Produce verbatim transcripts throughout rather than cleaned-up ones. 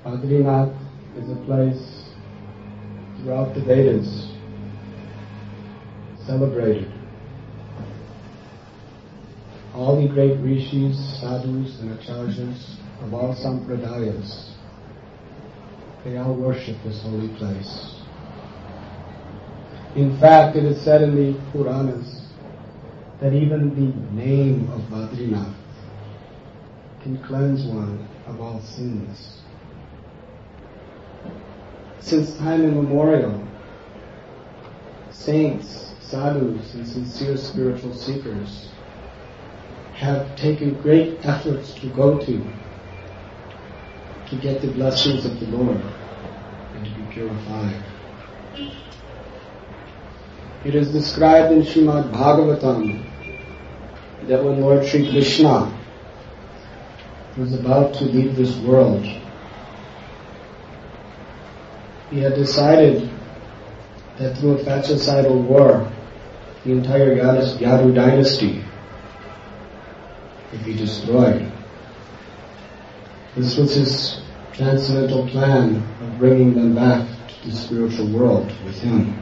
Badrinath is a place throughout the Vedas celebrated. All the great rishis, sadhus, and acharyas of all sampradayas, they all worship this holy place. In fact, it is said in the Puranas that even the name of Badrinath can cleanse one of all sins. Since time immemorial, saints, sadhus, and sincere spiritual seekers have taken great efforts to go to, to get the blessings of the Lord and to be purified. It is described in Srimad Bhagavatam that when Lord Sri Krishna was about to leave this world, he had decided that through a fratricidal war, the entire Yadu dynasty would be destroyed. This was his transcendental plan of bringing them back to the spiritual world with him.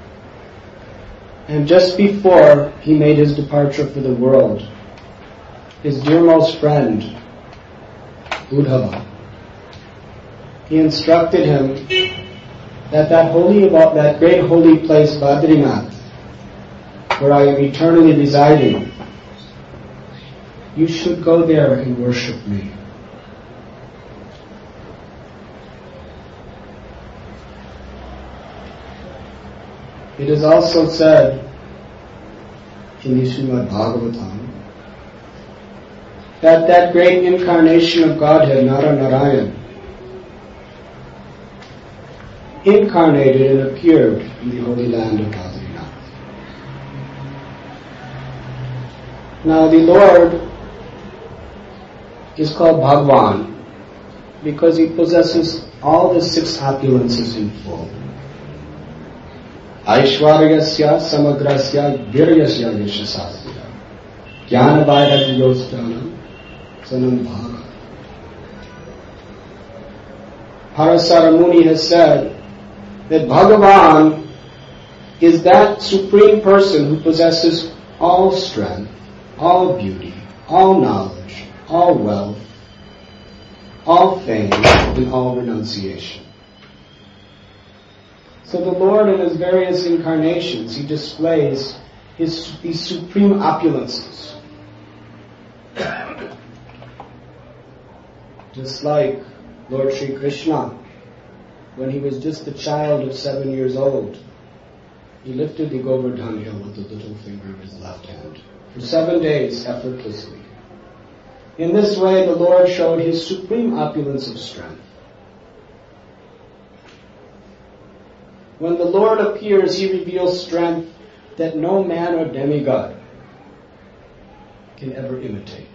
And just before he made his departure for the world, his dearmost friend, Uddhava, he instructed him that that holy, that great holy place, Badrinath, where I am eternally residing, you should go there and worship me. It is also said in the Srimad Bhagavatam that that great incarnation of Godhead, Nara-Narayan, incarnated and appeared in the holy land of Badrinath. Now the Lord is called Bhagwan because he possesses all the six opulences in full. Aishwaryasya samagrasya viryasya yashasasya jnana vairagyostana sanam bhaga. Parasara Muni has said that Bhagavan is that supreme person who possesses all strength, all beauty, all knowledge, all wealth, all fame, and all renunciation. So the Lord in his various incarnations, he displays his, these supreme opulences. Just like Lord Sri Krishna, when he was just a child of seven years old, he lifted the Govardhan hill with the little finger of his left hand for seven days effortlessly. In this way, the Lord showed his supreme opulence of strength. When the Lord appears, he reveals strength that no man or demigod can ever imitate.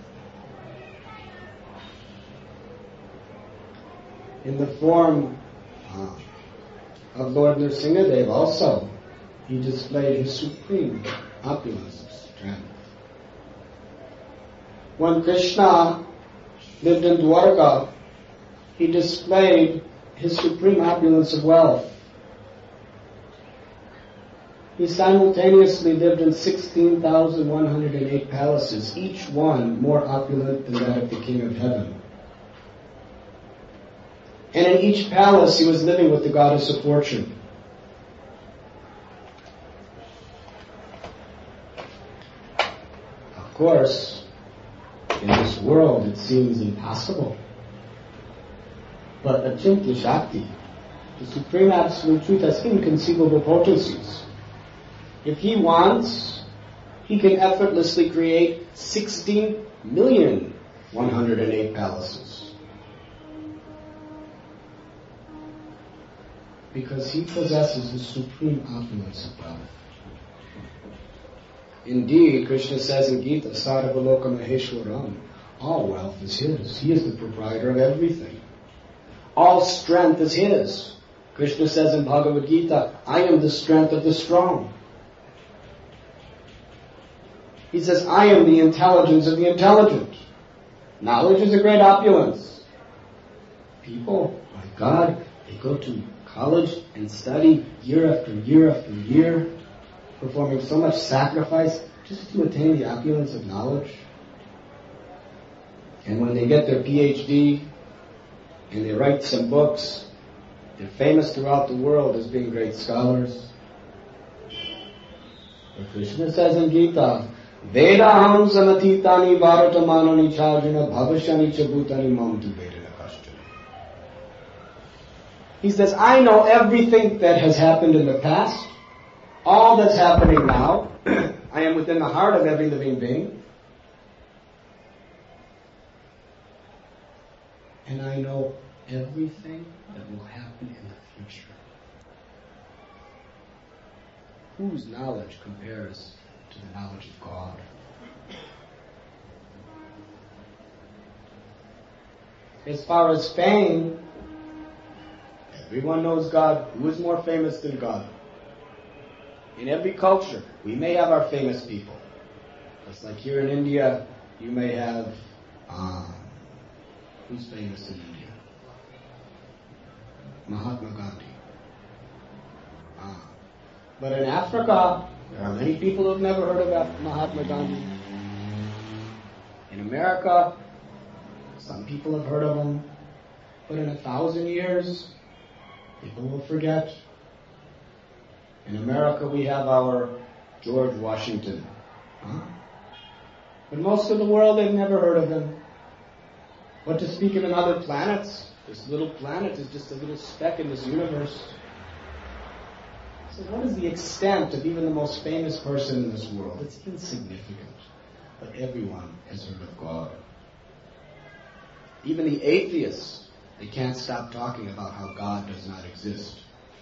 In the form uh, of Lord Nrsingadev also, he displayed his supreme opulence of strength. When Krishna lived in Dwarka, he displayed his supreme opulence of wealth. He simultaneously lived in sixteen thousand one hundred eight palaces, each one more opulent than that of the King of Heaven. And in each palace he was living with the goddess of fortune. Of course, in this world it seems impossible. But Achintya Shakti, the Supreme Absolute Truth, has inconceivable potencies. If he wants, he can effortlessly create sixteen million one hundred eight palaces. Because he possesses the supreme opulence of wealth. Indeed, Krishna says in Gita, Sarvaloka Maheshwaram, all wealth is his. He is the proprietor of everything. All strength is his. Krishna says in Bhagavad Gita, I am the strength of the strong. He says, I am the intelligence of the intelligent. Knowledge is a great opulence. people, my God, they go to college and study year after year after year, performing so much sacrifice just to attain the opulence of knowledge. And when they get their P H D and they write some books, they're famous throughout the world as being great scholars. But Krishna says in Gita, Vedaham samatitani varatamanani chajana bhavashani chabhutani mamtu vedana kashtana. He says, I know everything that has happened in the past, all that's happening now. I am within the heart of every living being. And I know everything that will happen in the future. Whose knowledge compares to the knowledge of God? As far as fame, everyone knows God. Who is more famous than God? In every culture, we may have our famous people. Just like here in India, you may have, um, who's famous in India? Mahatma Gandhi. Ah. But in Africa, there are many people who have never heard of Mahatma Gandhi. In America, some people have heard of him. But in a thousand years, people will forget. In America, we have our George Washington. Huh? But most of the world, they've never heard of him. What to speak of in other planets? This little planet is just a little speck in this universe. So what is the extent of even the most famous person in this world? It's insignificant. But everyone has heard of God. Even the atheists, they can't stop talking about how God does not exist.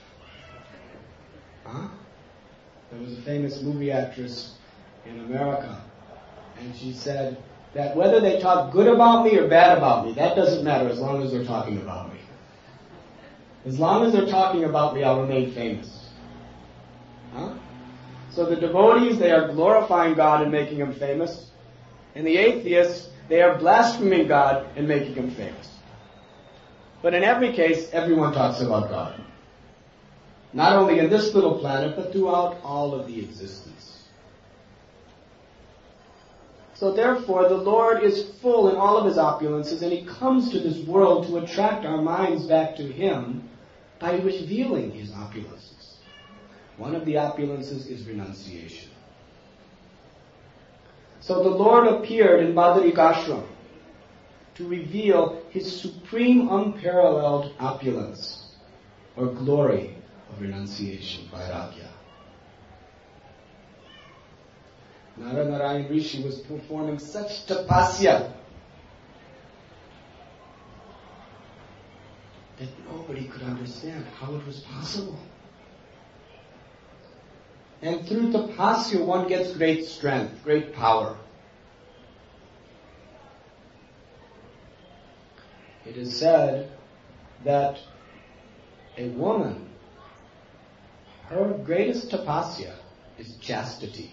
Huh? There was a famous movie actress in America, and she said that whether they talk good about me or bad about me, that doesn't matter as long as they're talking about me. As long as they're talking about me, I'll remain famous. Huh? So the devotees, they are glorifying God and making Him famous, and the atheists, they are blaspheming God and making Him famous. But in every case, everyone talks about God. Not only in this little planet, but throughout all of the existence. So therefore, the Lord is full in all of His opulences, and He comes to this world to attract our minds back to Him by revealing His opulences. One of the opulences is renunciation. So the Lord appeared in Badarikashram to reveal His supreme unparalleled opulence, or glory, of renunciation, vairagya. Nara Narayan Rishi was performing such tapasya that nobody could understand how it was possible. And through tapasya one gets great strength, great power. It is said that a woman, her greatest tapasya is chastity.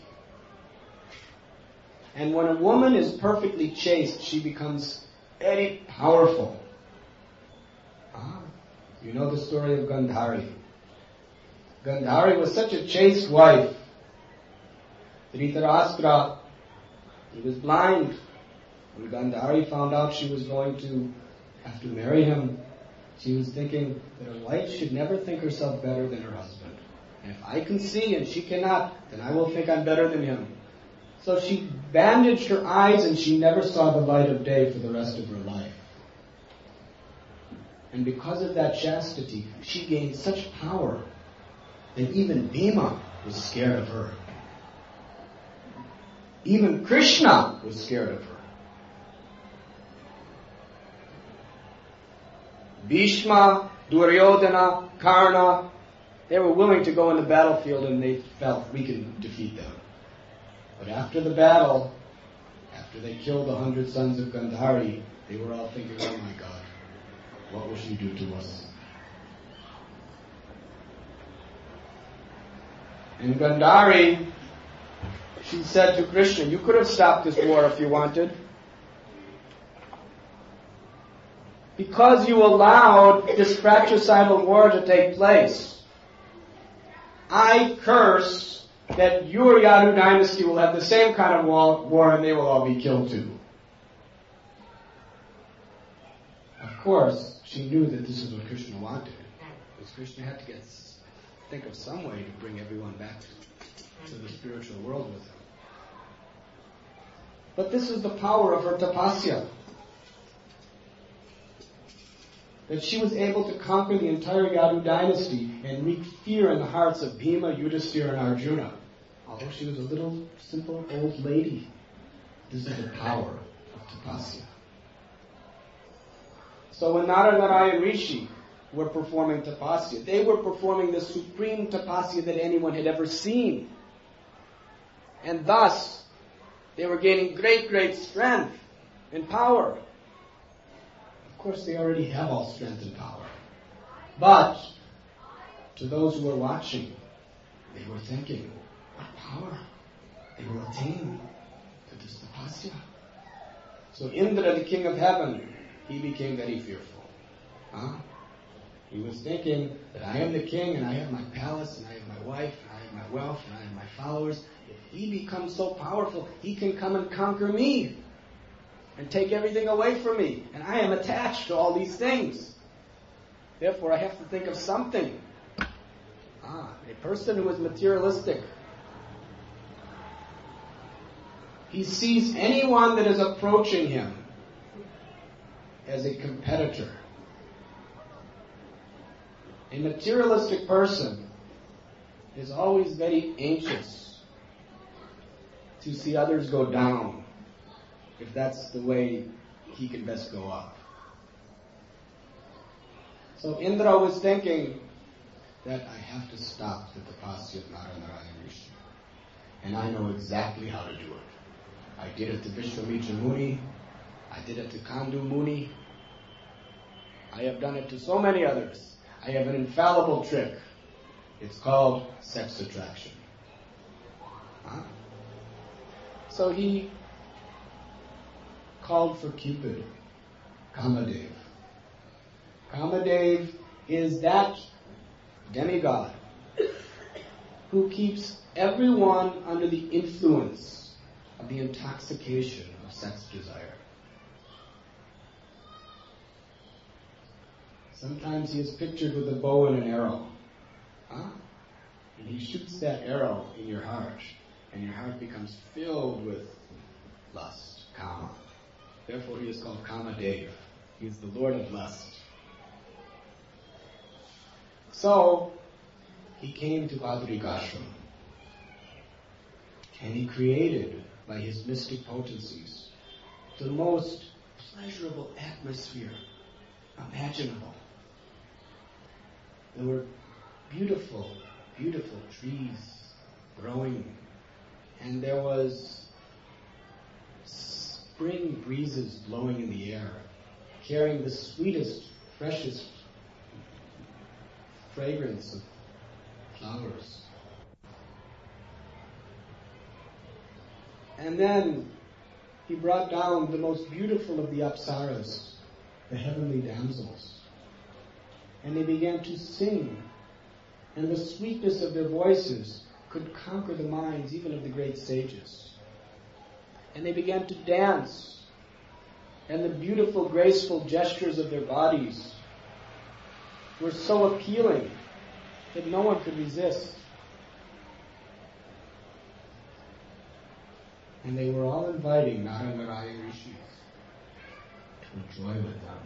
And when a woman is perfectly chaste, she becomes very powerful. Ah, you know the story of Gandhari. Gandhari was such a chaste wife. Dhritarashtra, he was blind. When Gandhari found out she was going to have to marry him, she was thinking that a wife should never think herself better than her husband. And if I can see and she cannot, then I will think I'm better than him. So she bandaged her eyes and she never saw the light of day for the rest of her life. And because of that chastity, she gained such power that even Bhima was scared of her. Even Krishna was scared of her. Bhishma, Duryodhana, Karna, they were willing to go in the battlefield and they felt we can defeat them. But after the battle, after they killed the hundred sons of Gandhari, they were all thinking, oh my God, what will she do to us? And Gandhari, she said to Krishna, you could have stopped this war if you wanted. because you allowed this fratricidal war to take place, I curse that your Yadu dynasty will have the same kind of war and they will all be killed too. Of course, she knew that this is what Krishna wanted. Because Krishna had to get think of some way to bring everyone back to, to the spiritual world with him. But this is the power of her tapasya. That she was able to conquer the entire Yadu dynasty and wreak fear in the hearts of Bhima, Yudhisthira, and Arjuna. Although she was a little, simple old lady, this is the power of tapasya. So when Nara Narayan Rishi were performing tapasya, they were performing the supreme tapasya that anyone had ever seen. And thus, they were gaining great, great strength and power. Of course, they already have all strength and power. But, to those who were watching, they were thinking, what power they will attain to this tapasya. So Indra, the king of heaven, he became very fearful. Huh? He was thinking that I am the king and I have my palace and I have my wife and I have my wealth and I have my followers. If he becomes so powerful, he can come and conquer me and take everything away from me. And I am attached to all these things. Therefore, I have to think of something. Ah, a person who is materialistic. He sees anyone that is approaching him as a competitor. A materialistic person is always very anxious to see others go down, if that's the way he can best go up. So Indra was thinking that I have to stop the tapasya of Nara Narayan Rishi. And I know exactly how to do it. I did it to Vishwamitra Muni. I did it to Kandu Muni. I have done it to so many others. I have an infallible trick. It's called sex attraction. Huh? So he called for Cupid, Kamadev. Kamadev is that demigod who keeps everyone under the influence of the intoxication of sex desire. Sometimes he is pictured with a bow and an arrow. Huh? And he shoots that arrow in your heart, and your heart becomes filled with lust, kama. Therefore he is called Kamadev. He is the Lord of lust. So, he came to Badrikashram, and he created, by his mystic potencies, the most pleasurable atmosphere imaginable. There were beautiful, beautiful trees growing, and there was spring breezes blowing in the air, carrying the sweetest, freshest fragrance of flowers. And then he brought down the most beautiful of the apsaras, the heavenly damsels. And they began to sing. And the sweetness of their voices could conquer the minds even of the great sages. And they began to dance. And the beautiful, graceful gestures of their bodies were so appealing that no one could resist. And they were all inviting Nara Narayan Rishi to enjoy with them.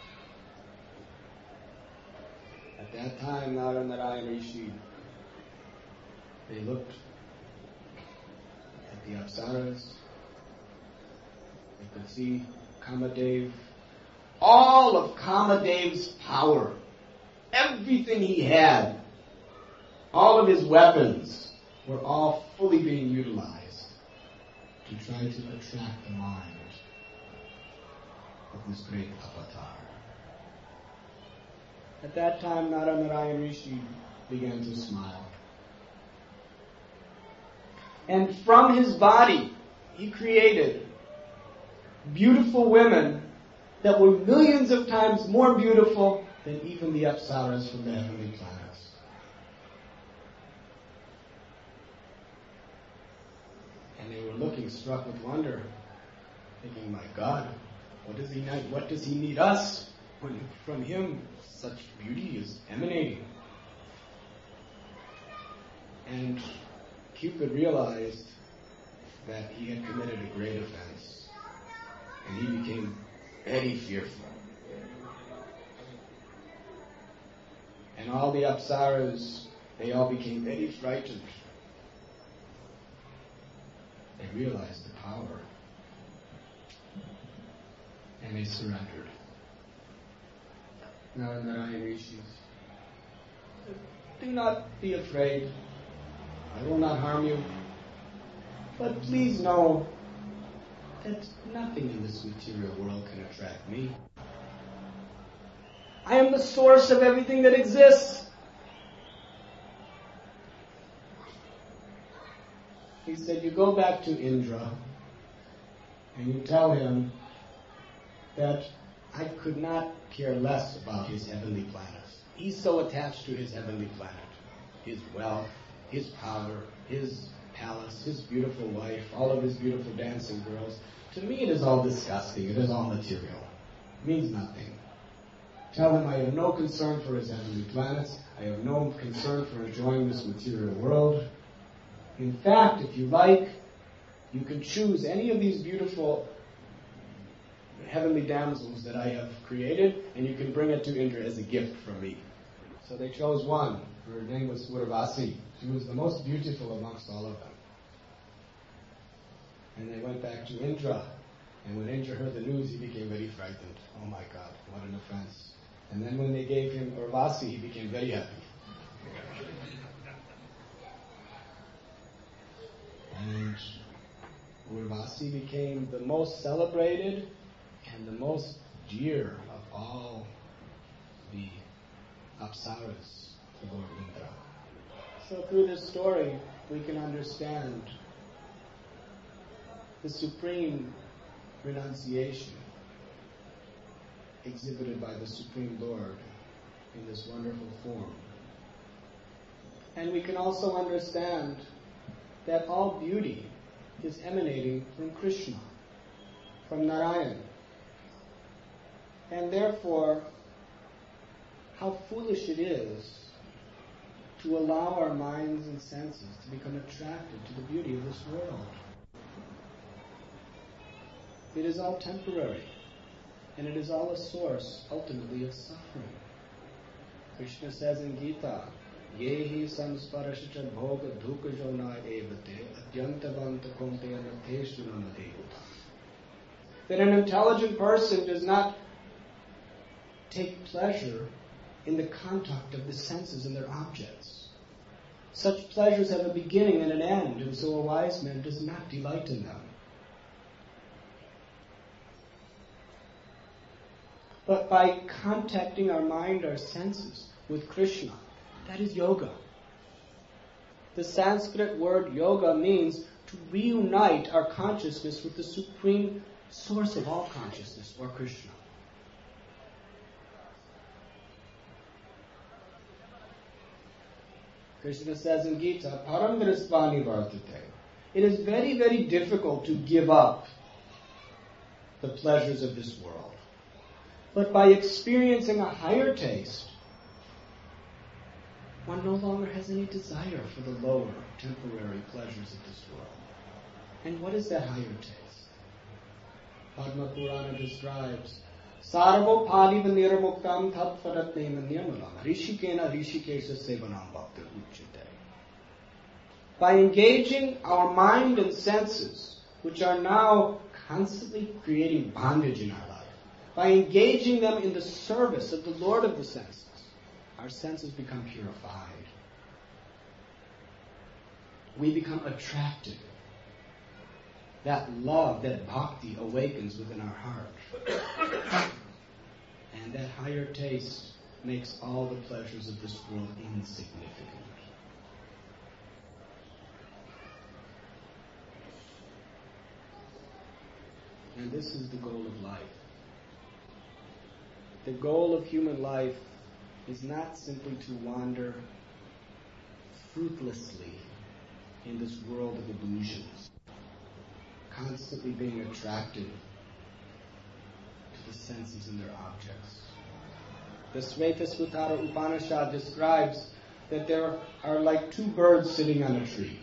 At that time, Nara Narayan Rishi, they looked at the apsaras. They could see Kamadev. All of Kamadev's power, everything he had, all of his weapons were all fully being utilized to try to attract the mind of this great avatar. At that time, Nara Narayan Rishi began to smile. And from his body, he created beautiful women that were millions of times more beautiful than even the Apsaras from the heavenly planets. And they were looking, struck with wonder, thinking, my God, what does he need, what does he need us when from him such beauty is emanating? And Cupid realized that he had committed a great offense, and he became very fearful. And all the Apsaras, they all became very frightened. They realized the power, and they surrendered. Now, Narayan Rishis, do not be afraid. I will not harm you. But please know that nothing in this material world can attract me. I am the source of everything that exists. He said, you go back to Indra and you tell him that I could not care less about his heavenly planets. He's so attached to his heavenly planet, his wealth, his power, his palace, his beautiful wife, all of his beautiful dancing girls. To me it is all disgusting. It is all material. It means nothing. Tell him I have no concern for his heavenly planets. I have no concern for enjoying this material world. In fact, if you like, you can choose any of these beautiful heavenly damsels that I have created, and you can bring it to Indra as a gift from me. So they chose one. Her name was Urvasi. She was the most beautiful amongst all of them. And they went back to Indra. And when Indra heard the news, he became very frightened. Oh my God, what an offense. And then when they gave him Urvasi, he became very happy. And Urvasi became the most celebrated and the most dear of all the Apsaras to Lord Indra. So through this story, we can understand the supreme renunciation exhibited by the Supreme Lord in this wonderful form. And we can also understand that all beauty is emanating from Krishna, from Narayan. And therefore, how foolish it is to allow our minds and senses to become attracted to the beauty of this world. It is all temporary, and it is all a source, ultimately, of suffering. Krishna says in Gita, Yehi samsparashcha bhoga dhuka jona evate adyantavanta konte anateshu namadevata. That an intelligent person does not take pleasure in the contact of the senses and their objects. Such pleasures have a beginning and an end, and so a wise man does not delight in them. But by contacting our mind, our senses, with Krishna, that is yoga. The Sanskrit word yoga means to reunite our consciousness with the supreme source of all consciousness, or Krishna. Krishna says in Gita, Param Drisvani Vartate. It is very, very difficult to give up the pleasures of this world. But by experiencing a higher taste, one no longer has any desire for the lower, temporary pleasures of this world. And what is that higher taste? Padma Purana describes, Sarvo Paliva Nirmuktam Tatparatnema Nirmalam Rishikena Rishikesha Sevanam Bhakti Uchite. By engaging our mind and senses, which are now constantly creating bondage in our life, by engaging them in the service of the Lord of the senses, our senses become purified. We become attracted. That love, that bhakti awakens within our heart. And that higher taste makes all the pleasures of this world insignificant. And this is the goal of life. the goal of human life is not simply to wander fruitlessly in this world of illusions, constantly being attracted to the senses and their objects. The Svetasvatara Upanishad describes that there are like two birds sitting on a tree.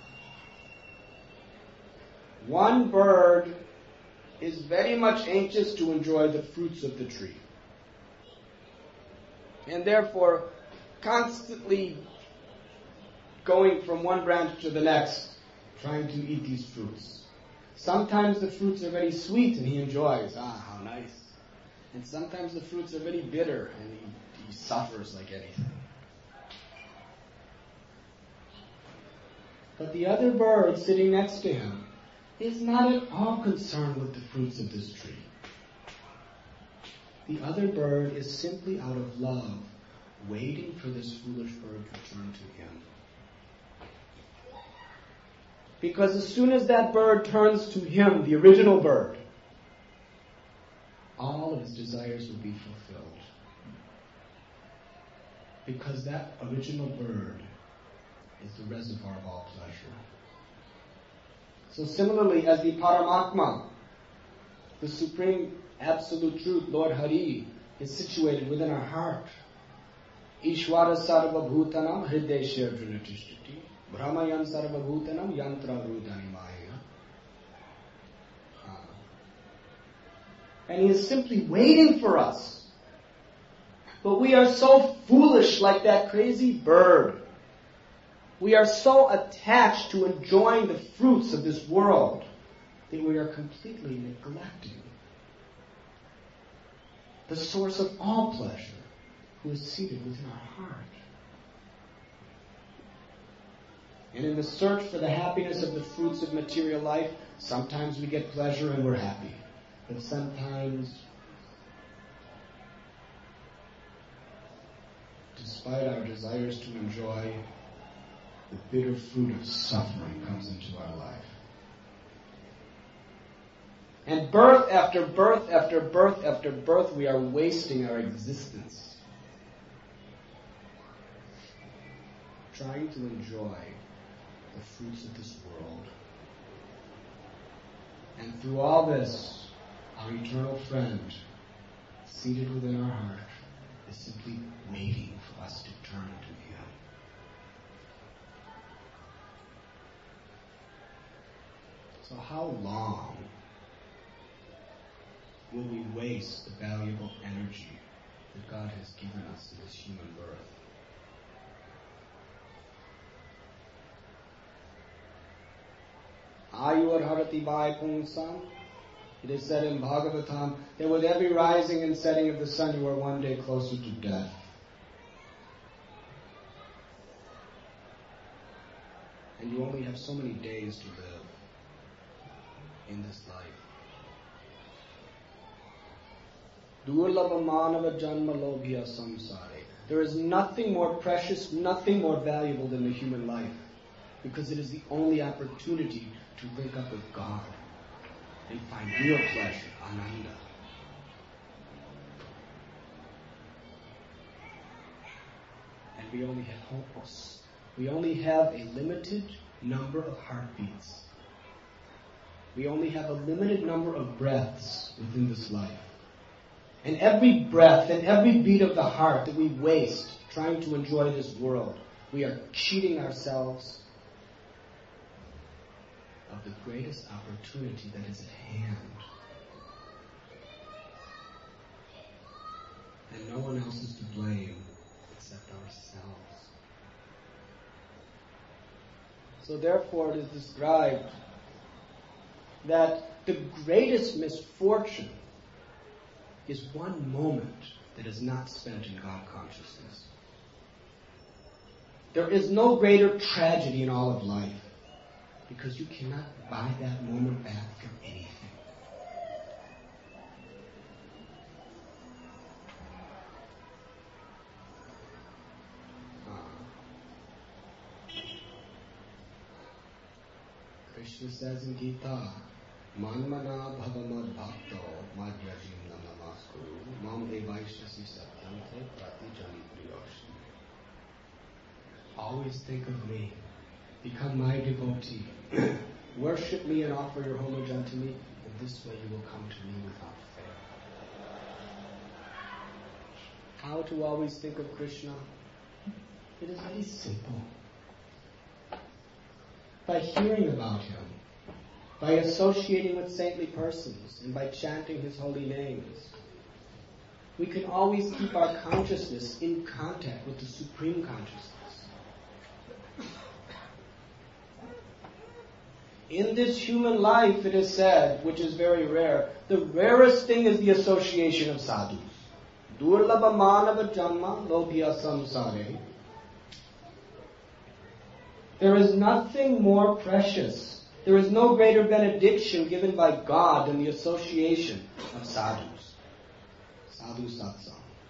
One bird is very much anxious to enjoy the fruits of the tree, and therefore constantly going from one branch to the next, trying to eat these fruits. Sometimes the fruits are very sweet and he enjoys, ah, how nice. And sometimes the fruits are very bitter and he, he suffers like anything. But the other bird sitting next to him is not at all concerned with the fruits of this tree. The other bird is simply out of love, waiting for this foolish bird to turn to him. Because as soon as that bird turns to him, the original bird, all of his desires will be fulfilled. Because that original bird is the reservoir of all pleasure. So similarly, as the Paramatma, the Supreme Absolute Truth, Lord Hari, is situated within our heart. Ishvara Sarva Bhutanam Hrideshya Drinatishti Brahmayan Sarva Bhutanam Yantra Rudani Maya. And he is simply waiting for us. But we are so foolish, like that crazy bird. We are so attached to enjoying the fruits of this world that we are completely neglecting the source of all pleasure, who is seated within our heart. And in the search for the happiness of the fruits of material life, sometimes we get pleasure and we're happy. But sometimes, despite our desires to enjoy, the bitter fruit of suffering comes into our life. And birth after birth after birth after birth, we are wasting our existence trying to enjoy the fruits of this world. And through all this, our eternal friend, seated within our heart, is simply waiting for us to turn to him. So how long will we waste the valuable energy that God has given us in this human birth? Ayur harati vai punsam. It is said in Bhagavatam that with every rising and setting of the sun, you are one day closer to death. And you only have so many days to live in this life. Durlabha manava janma lobhya samsare. There is nothing more precious, nothing more valuable than the human life, because it is the only opportunity to link up with God and find real pleasure, ananda. And we only have hopos. We only have a limited number of heartbeats. We only have a limited number of breaths within this life. And every breath and every beat of the heart that we waste trying to enjoy this world, we are cheating ourselves of the greatest opportunity that is at hand. And no one else is to blame except ourselves. So therefore it is described that the greatest misfortune is one moment that is not spent in God consciousness. There is no greater tragedy in all of life, because you cannot buy that moment back from anything. Uh, Krishna says in Gita, Manmana bhavamad bhakto madhyajim namaskuru Mam evaishasi satyante pratijani priyoshni. Always think of me. Become my devotee. Worship me and offer your homage unto me. In this way you will come to me without fail. How to always think of Krishna? It is very simple. By hearing about him, by associating with saintly persons, and by chanting his holy names, we can always keep our consciousness in contact with the Supreme Consciousness. In this human life, it is said, which is very rare, the rarest thing is the association of sadhus. Durlabha manava janma lobhya samsare. There is nothing more precious. There is no greater benediction given by God than the association of sadhus. Sadhu satsang.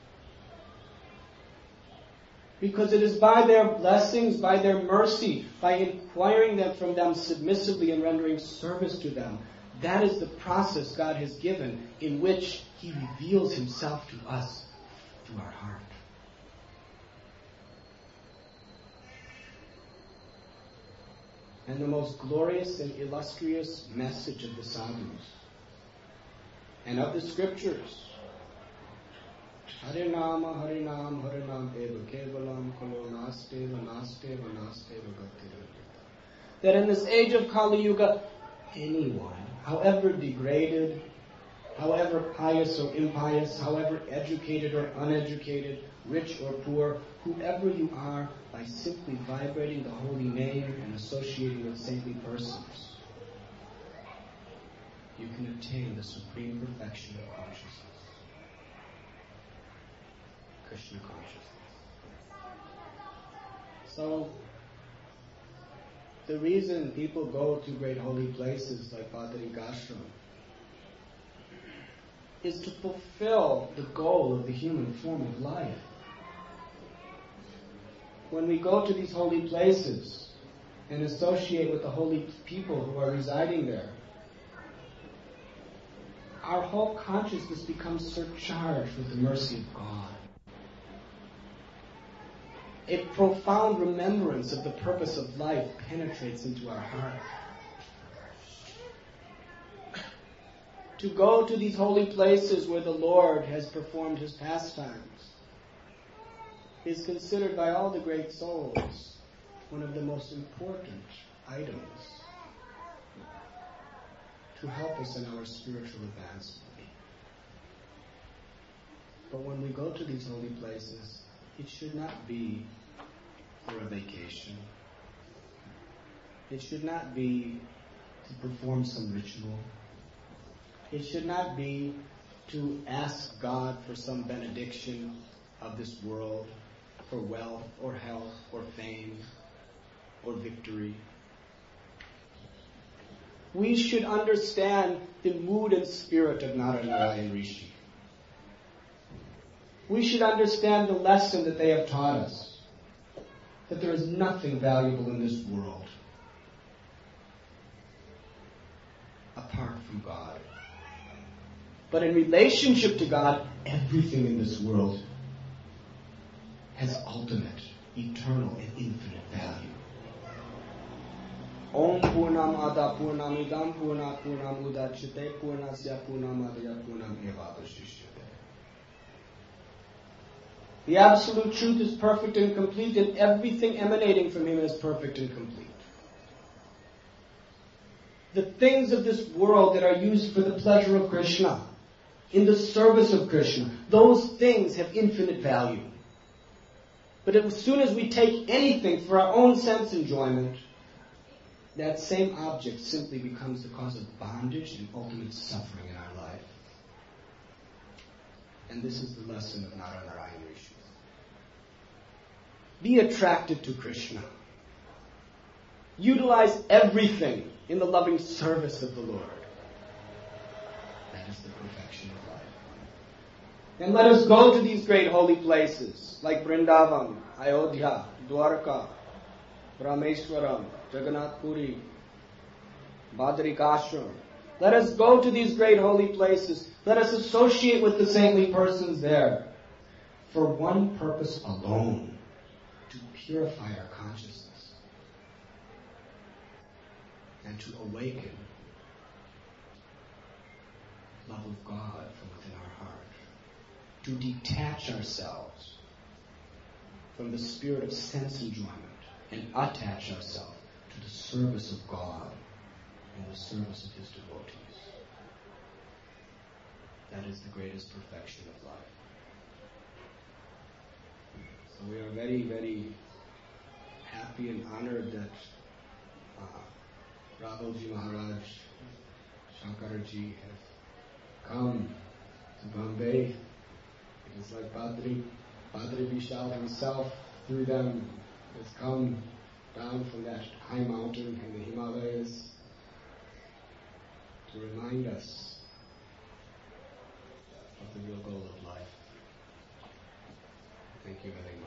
Because it is by their blessings, by their mercy, by inquiring them from them submissively and rendering service to them, that is the process God has given in which He reveals Himself to us through our heart. And the most glorious and illustrious message of the sadhus and of the scriptures, Harinama, Harinam, Harinam eva kevalam kalo nasteva nasteva nasteva gatirajita. That in this age of Kali Yuga, anyone, however degraded, however pious or impious, however educated or uneducated, rich or poor, whoever you are, by simply vibrating the holy name and associating with saintly persons, you can attain the supreme perfection of consciousness. Krishna consciousness. So, the reason people go to great holy places like Badarikashram is to fulfill the goal of the human form of life. When we go to these holy places and associate with the holy people who are residing there, our whole consciousness becomes surcharged with the mercy of God. A profound remembrance of the purpose of life penetrates into our heart. To go to these holy places where the Lord has performed His pastimes is considered by all the great souls one of the most important items to help us in our spiritual advancement. But when we go to these holy places, it should not be for a vacation. It should not be to perform some ritual. It should not be to ask God for some benediction of this world, for wealth or health or fame or victory. We should understand the mood and spirit of Naranarayan Rishi. We should understand the lesson that they have taught us, that there is nothing valuable in this world apart from God. But in relationship to God, everything in this world has ultimate, eternal, and infinite value. Om Purnam Ada Purnamidam Purna Purnam Udachite Purnasya Purnamadaya Purnam Evavashishyate. The absolute truth is perfect and complete, and everything emanating from Him is perfect and complete. The things of this world that are used for the pleasure of Krishna, in the service of Krishna, those things have infinite value. But as soon as we take anything for our own sense enjoyment, that same object simply becomes the cause of bondage and ultimate suffering in our life. And this is the lesson of Naranarayan Rishi. Be attracted to Krishna. Utilize everything in the loving service of the Lord. That is the perfection of life. And let us go to these great holy places like Vrindavan, Ayodhya, Dwarka, Rameshwaram, Jagannath Puri, Badarikashram, Let us go to these great holy places. Let us associate with the saintly persons there for one purpose alone, to purify our consciousness and to awaken love of God from within our heart, to detach ourselves from the spirit of sense enjoyment and attach ourselves to the service of God and the service of His devotees. That is the greatest perfection of life. So we are very, very happy and honored that uh, Raghavji Maharaj, Shankaraji has come to Bombay. It is like Padri, Padri Vishal himself, through them, has come down from that high mountain in the Himalayas to remind us of the real goal of life. Thank you very much.